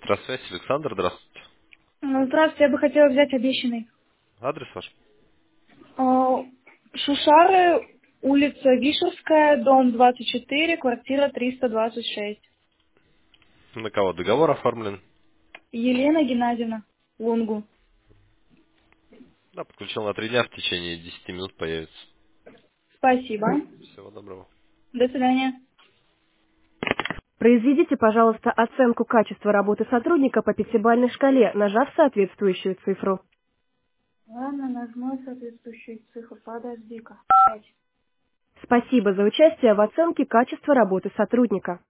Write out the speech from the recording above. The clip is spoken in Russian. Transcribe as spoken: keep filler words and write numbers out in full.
Электросвязь, Александр, здравствуйте. Ну, Здравствуйте, я бы хотела взять обещанный. Адрес ваш? А, Шушары, улица Вишерская, дом двадцать четыре, квартира триста двадцать шесть. На кого договор оформлен? Елена Геннадьевна, Лунгу. Да, подключил на три дня, в течение десяти минут появится. Спасибо. Всего доброго. До свидания. Произведите, пожалуйста, оценку качества работы сотрудника по пятибалльной шкале, нажав соответствующую цифру. Ладно, нажму соответствующую цифру. Подожди-ка. Пять. Спасибо за участие в оценке качества работы сотрудника.